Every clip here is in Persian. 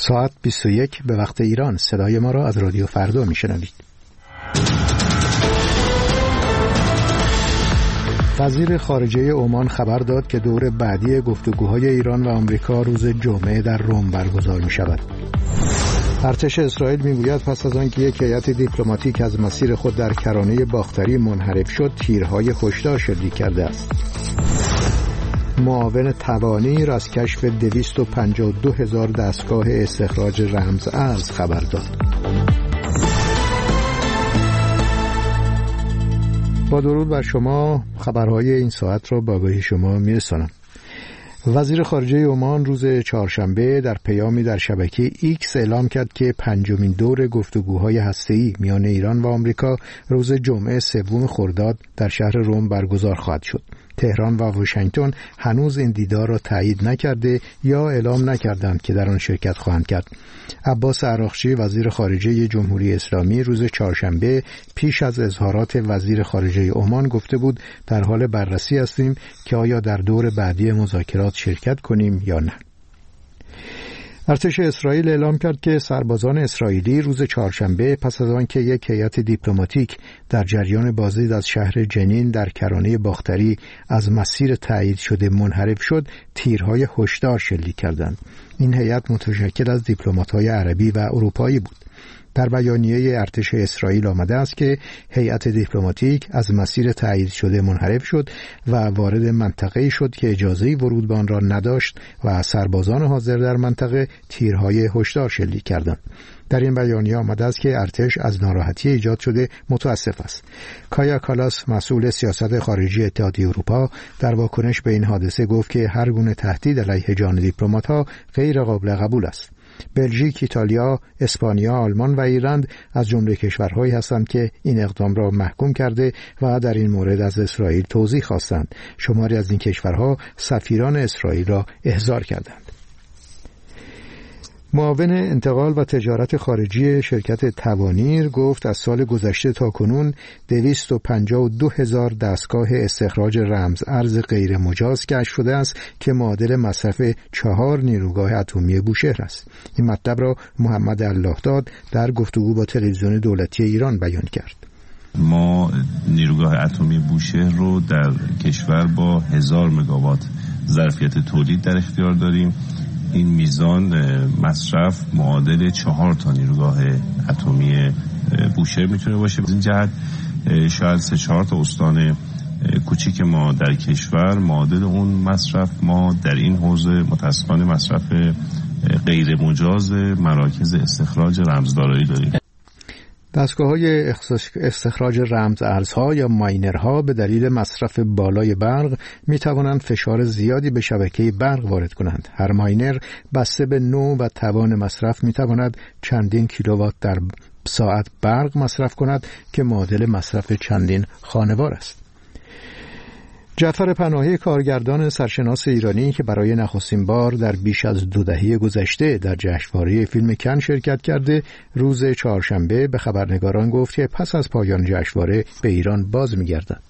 ساعت 21 به وقت ایران. صدای ما را از رادیو فردا میشنوید. وزیر خارجه عمان خبر داد که دور بعدی گفتگوهای ایران و آمریکا روز جمعه در روم برگزار می شود. ارتش اسرائیل میگوید پس از آنکه یک هیئت دیپلماتیک از مسیر خود در کرانه باختری منحرف شد، تیرهای هشدار شلیک کرده است. معاون توانیر از کشف 252,000 دستگاه استخراج رمز ارز خبر داد. با درود بر شما، خبرهای این ساعت را به آگاهی شما میرسانم. وزیر خارجه عمان روز چهارشنبه در پیامی در شبکه ایکس اعلام کرد که پنجمین دور گفتگوهای هسته‌ای میان ایران و آمریکا روز جمعه 3 خرداد در شهر روم برگزار خواهد شد. تهران و واشنگتن هنوز این دیدار را تایید نکرده یا اعلام نکردند که در آن شرکت خواهند کرد. عباس عراقچی وزیر خارجه جمهوری اسلامی روز چهارشنبه پیش از اظهارات وزیر خارجه عمان گفته بود در حال بررسی هستیم که آیا در دور بعدی مذاکرات شرکت کنیم یا نه. ارتش اسرائیل اعلام کرد که سربازان اسرائیلی روز چهارشنبه پس از آنکه یک هیئت دیپلماتیک در جریان بازدید از شهر جنین در کرانه باختری از مسیر تایید شده منحرف شد، تیرهای هشدار شلیک کردند. این هیئت متشکل از دیپلمات‌های عربی و اروپایی بود. در بیانیه ارتش اسرائیل آمده است که هیئت دیپلماتیک از مسیر تایید شده منحرف شد و وارد منطقه‌ای شد که اجازه ورود به آن را نداشت و سربازان حاضر در منطقه تیرهای هشدار شلیک کردند. در این بیانیه آمده است که ارتش از ناراحتی ایجاد شده متاسف است. کایا کالاس مسئول سیاست خارجی اتحادیه اروپا در واکنش به این حادثه گفت که هر گونه تهدید علیه جان دیپلمات‌ها غیر قابل قبول است. بلژیک، ایتالیا، اسپانیا، آلمان و ایرلند از جمله کشورهایی هستند که این اقدام را محکوم کرده و در این مورد از اسرائیل توضیح خواستند. شماری از این کشورها سفیران اسرائیل را احضار کردند. معاون انتقال و تجارت خارجی شرکت توانیر گفت از سال گذشته تا کنون 252,000 دستگاه استخراج رمز ارز غیر مجاز کشف شده است که معادل مصرف 4 نیروگاه اتمی بوشهر است. این مطلب را محمد اللهداد در گفتگو با تلویزیون دولتی ایران بیان کرد. ما نیروگاه اتمی بوشهر رو در کشور با 1000 مگاوات ظرفیت تولید در اختیار داریم. این میزان مصرف معادل 4 تا نیروگاه اتمی بوشهر میتونه باشه. از این جهت شاید 3-4 تا استان کوچیک ما در کشور معادل اون مصرف ما در این حوزه متاسفانه مصرف غیر مجاز مراکز استخراج رمزدارایی داریم. دستگاه‌های استخراج رمز ارزها یا ماینرها به دلیل مصرف بالای برق می‌توانند فشار زیادی به شبکه برق وارد کنند. هر ماینر بسته به نوع و توان مصرف می‌تواند چندین کیلووات در ساعت برق مصرف کند که معادل مصرف چندین خانوار است. جعفر پناهی کارگردان سرشناس ایرانی که برای نخستین بار در بیش از 2 دهه گذشته در جشنواره فیلم کن شرکت کرده، روز چهارشنبه به خبرنگاران گفت که پس از پایان جشنواره به ایران باز می‌گردد.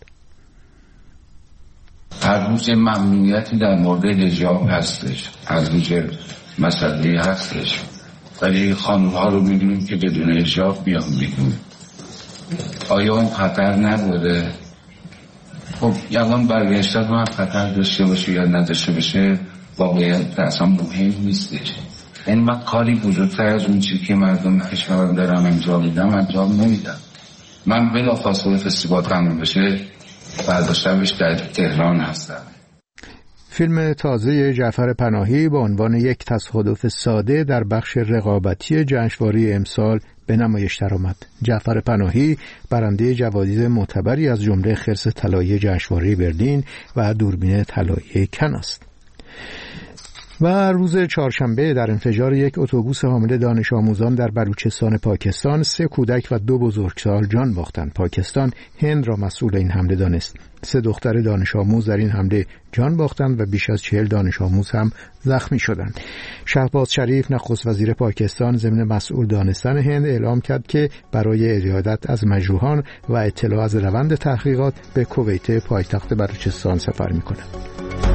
هر روز ممنوعیتی در مورد حجاب هستش، هر روز مسئله هستش، ولی خانم‌ها رو می‌بینیم که بدون حجاب بیان بیرون. آیا این خطر نبوده؟ خب الان برگشتن رو هم خطر داشته باشه یا نداشته باشه واقعیت اصلا مهم نیستش. این وقت کاری بزرگتر از اون چیزی که مردم کشور دارم انجام نمیدم. من بلافاصله فستیوال تموم بشه فردا شبش در تهران هستم. فیلم تازه جعفر پناهی با عنوان یک تصادف ساده در بخش رقابتی جشنواره امسال به نمایش درآمد. جعفر پناهی برنده جوایز معتبری از جمله خرس طلایی جشنواره برلین و دوربین طلایی کن است. و روز چهارشنبه در انفجار یک اتوبوس حامل دانش آموزان در بلوچستان پاکستان 3 کودک و 2 بزرگسال جان باختند. پاکستان هند را مسئول این حمله دانست. 3 دختر دانش آموز در این حمله جان باختند و بیش از 40 دانش آموز هم زخمی شدند. شهباز شریف نخست وزیر پاکستان ضمن مسئول دانستن هند اعلام کرد که برای ارادت از مجروحان و اطلاع از روند تحقیقات به کویت پایتخت بلوچستان سفر می‌کند.